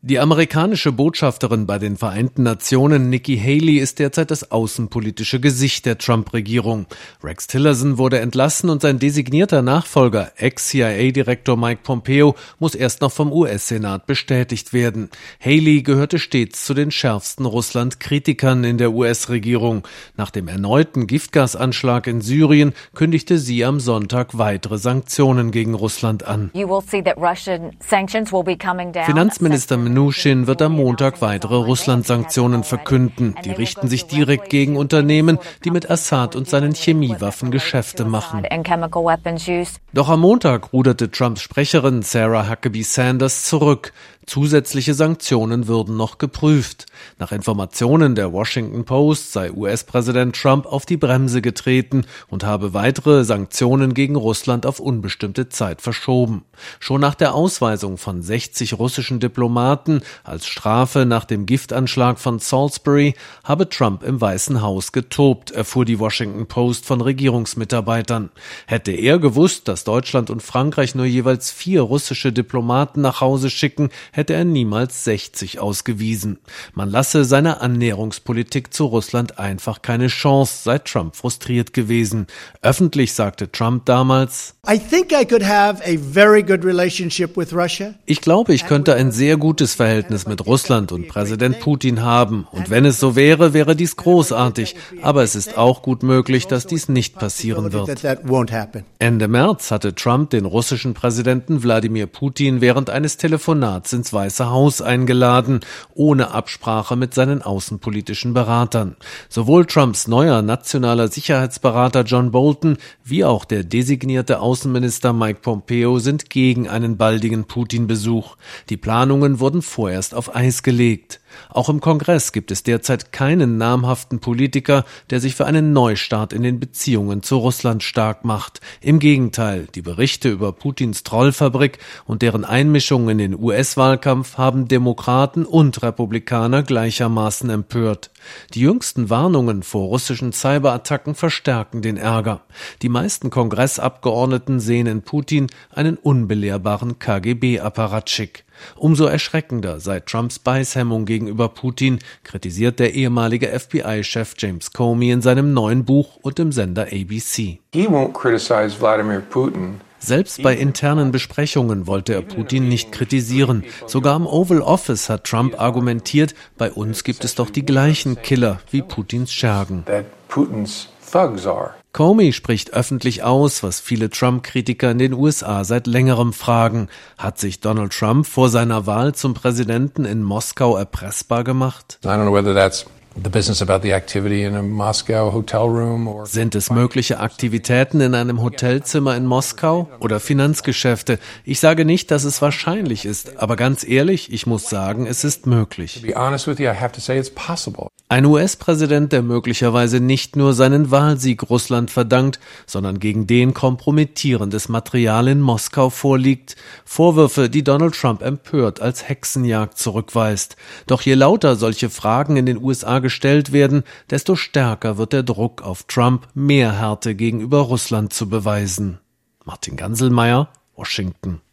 Die amerikanische Botschafterin bei den Vereinten Nationen, Nikki Haley, ist derzeit das außenpolitische Gesicht der Trump-Regierung. Rex Tillerson wurde entlassen und sein designierter Nachfolger, Ex-CIA-Direktor Mike Pompeo, muss erst noch vom US-Senat bestätigt werden. Haley gehörte stets zu den schärfsten Russland-Kritikern in der US-Regierung. Nach dem erneuten Giftgasanschlag in Syrien kündigte sie am Sonntag weitere Sanktionen gegen Russland an. Finanzminister Mnuchin wird am Montag weitere Russland-Sanktionen verkünden. Die richten sich direkt gegen Unternehmen, die mit Assad und seinen Chemiewaffen Geschäfte machen. Doch am Montag ruderte Trumps Sprecherin Sarah Huckabee Sanders zurück. Zusätzliche Sanktionen würden noch geprüft. Nach Informationen der Washington Post sei US-Präsident Trump auf die Bremse getreten und habe weitere Sanktionen gegen Russland auf unbestimmte Zeit verschoben. Schon nach der Ausweisung von 60 russischen Diplomaten als Strafe nach dem Giftanschlag von Salisbury habe Trump im Weißen Haus getobt, erfuhr die Washington Post von Regierungsmitarbeitern. Hätte er gewusst, dass Deutschland und Frankreich nur jeweils 4 russische Diplomaten nach Hause schicken, hätte er niemals 60 ausgewiesen. Man lasse seiner Annäherungspolitik zu Russland einfach keine Chance, sei Trump frustriert gewesen. Öffentlich sagte Trump damals: Ich glaube, ich könnte ein sehr gutes Verhältnis mit Russland und Präsident Putin haben. Und wenn es so wäre, wäre dies großartig. Aber es ist auch gut möglich, dass dies nicht passieren wird. Ende März hatte Trump den russischen Präsidenten Wladimir Putin während eines Telefonats ins Weiße Haus eingeladen, ohne Absprache mit seinen außenpolitischen Beratern. Sowohl Trumps neuer nationaler Sicherheitsberater John Bolton wie auch der designierte Außenminister Mike Pompeo sind gegen einen baldigen Putin-Besuch. Die Planungen wurden vorerst auf Eis gelegt. Auch im Kongress gibt es derzeit keinen namhaften Politiker, der sich für einen Neustart in den Beziehungen zu Russland stark macht. Im Gegenteil, die Berichte über Putins Trollfabrik und deren Einmischung in den US-Wahlkampf haben Demokraten und Republikaner gleichermaßen empört. Die jüngsten Warnungen vor russischen Cyberattacken verstärken den Ärger. Die meisten Kongressabgeordneten sehen in Putin einen unbelehrbaren KGB-Apparatschik. Umso erschreckender sei Trumps Beißhemmung gegenüber Putin, kritisiert der ehemalige FBI-Chef James Comey in seinem neuen Buch und im Sender ABC. Selbst bei internen Besprechungen wollte er Putin nicht kritisieren. Sogar im Oval Office hat Trump argumentiert, bei uns gibt es doch die gleichen Killer wie Putins Schergen. Comey spricht öffentlich aus, was viele Trump-Kritiker in den USA seit längerem fragen. Hat sich Donald Trump vor seiner Wahl zum Präsidenten in Moskau erpressbar gemacht? Sind es mögliche Aktivitäten in einem Hotelzimmer in Moskau oder Finanzgeschäfte? Ich sage nicht, dass es wahrscheinlich ist, aber ganz ehrlich, ich muss sagen, es ist möglich. Ein US-Präsident, der möglicherweise nicht nur seinen Wahlsieg Russland verdankt, sondern gegen den kompromittierendes Material in Moskau vorliegt. Vorwürfe, die Donald Trump empört als Hexenjagd zurückweist. Doch je lauter solche Fragen in den USA gestellt werden, desto stärker wird der Druck auf Trump, mehr Härte gegenüber Russland zu beweisen. Martin Ganselmeier, Washington.